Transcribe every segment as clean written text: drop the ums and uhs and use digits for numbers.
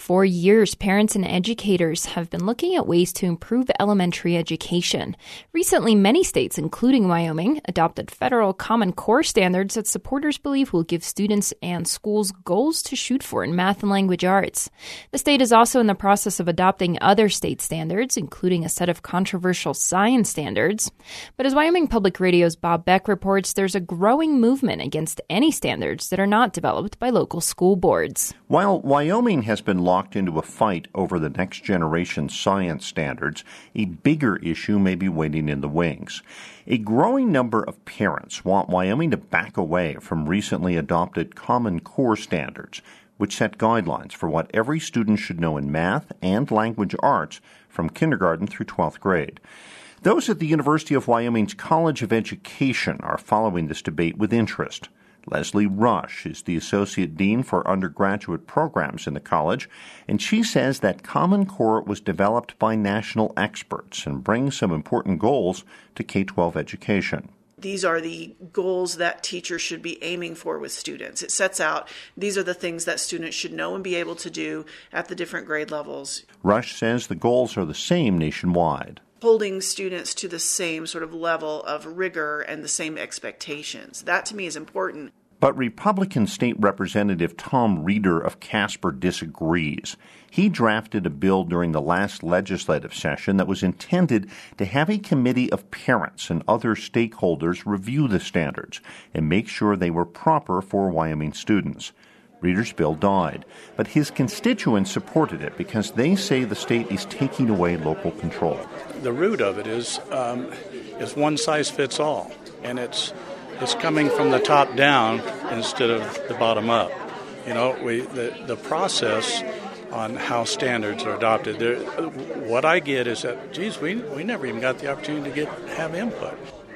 For years, parents and educators have been looking at ways to improve elementary education. Recently, many states, including Wyoming, adopted federal Common Core standards that supporters believe will give students and schools goals to shoot for in math and language arts. The state is also in the process of adopting other state standards, including a set of controversial science standards. But as Wyoming Public Radio's Bob Beck reports, there's a growing movement against any standards that are not developed by local school boards. While Wyoming has been locked into a fight over the next generation science standards, a bigger issue may be waiting in the wings. A growing number of parents want Wyoming to back away from recently adopted Common Core standards, which set guidelines for what every student should know in math and language arts from kindergarten through 12th grade. Those at the University of Wyoming's College of Education are following this debate with interest. Leslie Rush is the Associate Dean for Undergraduate Programs in the college, and she says that Common Core was developed by national experts and brings some important goals to K-12 education. These are the goals that teachers should be aiming for with students. It sets out, these are the things that students should know and be able to do at the different grade levels. Rush says the goals are the same nationwide. Holding students to the same sort of level of rigor and the same expectations. That to me is important. But Republican State Representative Tom Reeder of Casper disagrees. He drafted a bill during the last legislative session that was intended to have a committee of parents and other stakeholders review the standards and make sure they were proper for Wyoming students. Reeder's bill died, but his constituents supported it because they say the state is taking away local control. The root of it is one size fits all, and it's coming from the top down instead of the bottom up. You know, the process on how standards are adopted. What I get is that, geez, we never even got the opportunity to have input.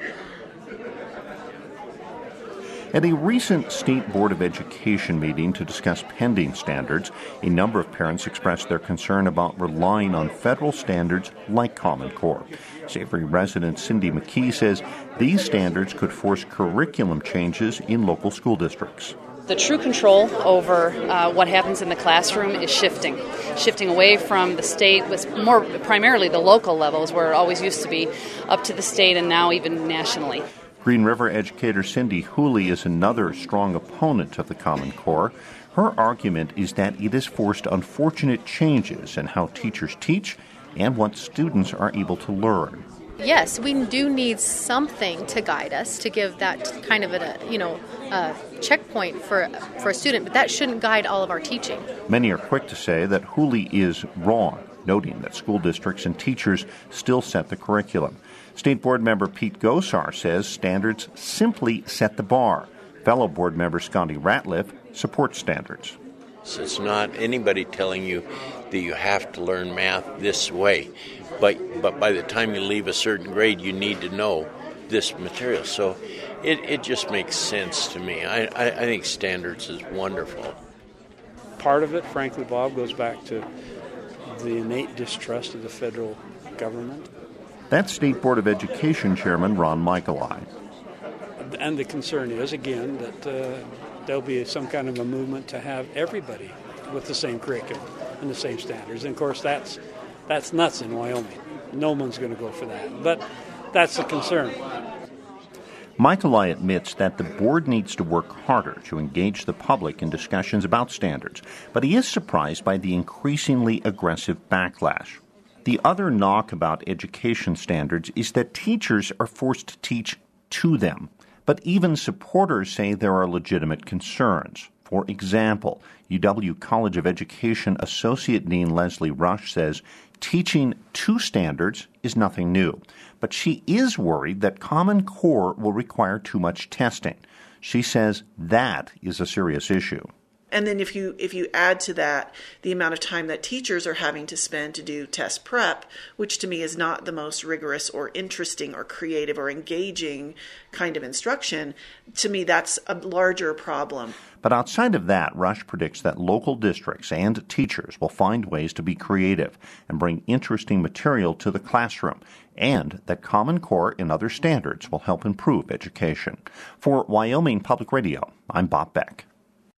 At a recent State Board of Education meeting to discuss pending standards, a number of parents expressed their concern about relying on federal standards like Common Core. Savory resident Cindy McKee says these standards could force curriculum changes in local school districts. The true control over what happens in the classroom is shifting away from the state, with more primarily the local levels where it always used to be, up to the state and now even nationally. Green River educator Cindy Hooley is another strong opponent of the Common Core. Her argument is that it has forced unfortunate changes in how teachers teach and what students are able to learn. Yes, we do need something to guide us, to give that kind of a checkpoint for a student, but that shouldn't guide all of our teaching. Many are quick to say that Hooley is wrong, noting that school districts and teachers still set the curriculum. State Board member Pete Gosar says standards simply set the bar. Fellow board member Scotty Ratliff supports standards. It's not anybody telling you that you have to learn math this way, but by the time you leave a certain grade, you need to know this material. So it just makes sense to me. I think standards is wonderful. Part of it, frankly, Bob, goes back to the innate distrust of the federal government. That's State Board of Education Chairman Ron Michaeli. And the concern is, again, that there'll be some kind of a movement to have everybody with the same curriculum and the same standards. And, of course, that's nuts in Wyoming. No one's going to go for that. But that's a concern. Michaeli admits that the board needs to work harder to engage the public in discussions about standards, but he is surprised by the increasingly aggressive backlash. The other knock about education standards is that teachers are forced to teach to them. But even supporters say there are legitimate concerns. For example, UW College of Education Associate Dean Leslie Rush says teaching to standards is nothing new. But she is worried that Common Core will require too much testing. She says that is a serious issue. And then if you add to that the amount of time that teachers are having to spend to do test prep, which to me is not the most rigorous or interesting or creative or engaging kind of instruction, to me that's a larger problem. But outside of that, Rush predicts that local districts and teachers will find ways to be creative and bring interesting material to the classroom, and that Common Core and other standards will help improve education. For Wyoming Public Radio, I'm Bob Beck.